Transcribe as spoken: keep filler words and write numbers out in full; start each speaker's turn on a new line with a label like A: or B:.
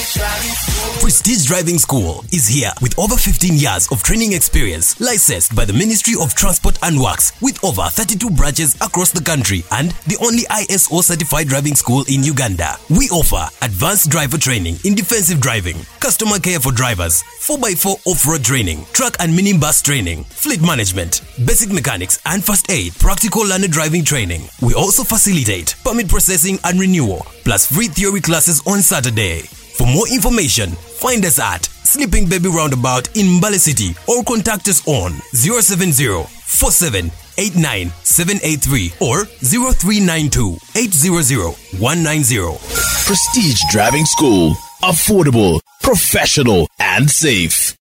A: Prestige Driving School is here with over fifteen years of training experience, licensed by the Ministry of Transport and Works with over thirty-two branches across the country and the only I S O certified driving school in Uganda. We offer advanced driver training in defensive driving, customer care for drivers, four by four off-road training, truck and minibus training, fleet management, basic mechanics and first aid, practical learner driving training. We also facilitate permit processing and renewal, plus free theory classes on Saturday. For more information, find us at Sleeping Baby Roundabout in Mbale City or contact us on zero seven zero, four seven eight nine, seven eight three or zero three nine two, eight zero zero, one nine zero.
B: Prestige Driving School. Affordable, professional, and safe.